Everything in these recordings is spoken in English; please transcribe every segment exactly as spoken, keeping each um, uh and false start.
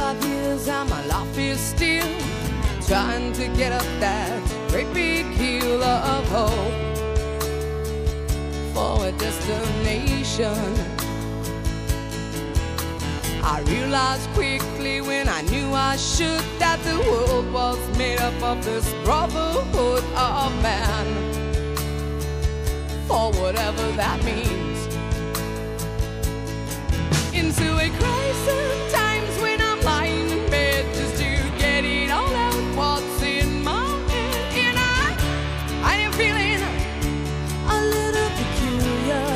twenty-five years and my life is still trying to get up that great big hill of hope for a destination. I realized quickly when I knew I should that the world was made up of this brotherhood of man, for whatever that means. Into a crisis times when I'm lying in bed just to get it all out what's in my head. And I, I am feeling a little peculiar.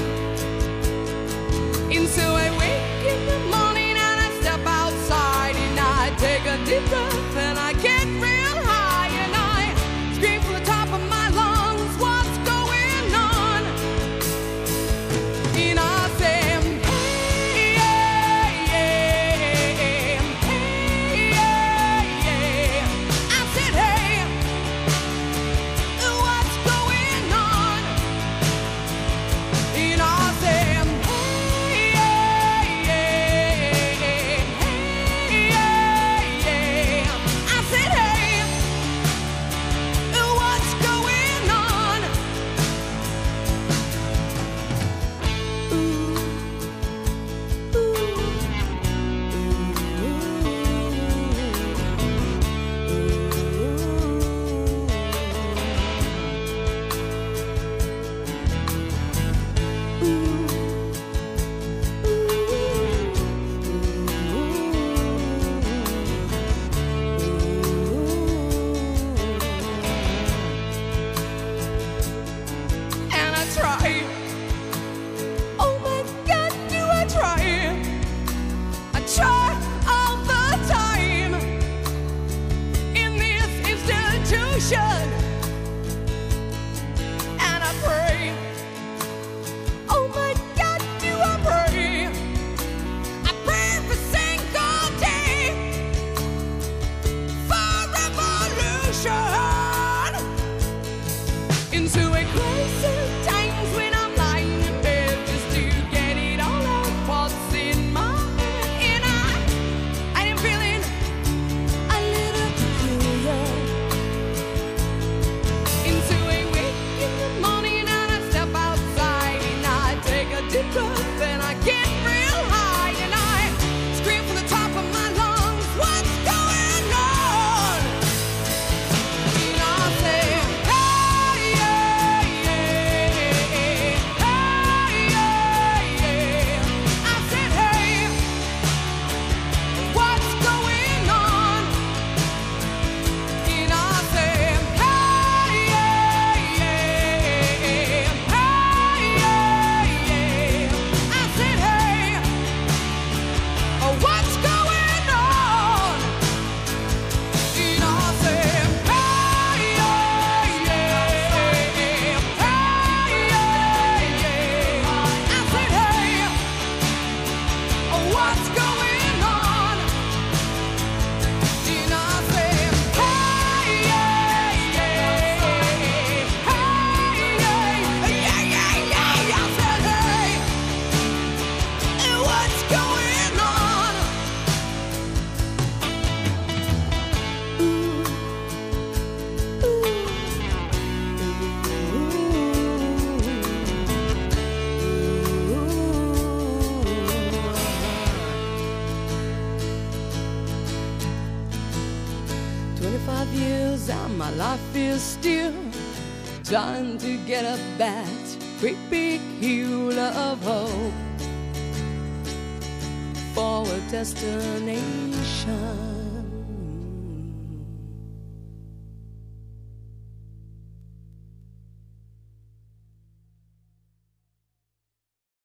Into a wake in the morning and I step outside and I take a deep breath and I get real high and I scream from the top of my lungs, what's going on? And I say, and I pray, oh my God, do I pray, I pray every single day for revolution. Into a crisis times when I'm lying in bed just to get it all out what's in my head. And I, I am feeling a little peculiar. Into a wake in the morning and I step outside and I take a deep breath and I get real high and I scream from the top of my lungs, what's going on? And I say, hey, yeah, yeah, hey, yeah, yeah. I said, hey, what's going on? And I say, what's going on? And I say, hey, yeah, yeah, hey, yeah, yeah. I said, hey, what's going on? And I say, hey, yeah, yeah, hey, yeah, yeah, yeah, yeah. I said, hey, what's going on? Twenty-five years and my life is still trying to get up that great big hill of hope for a destination.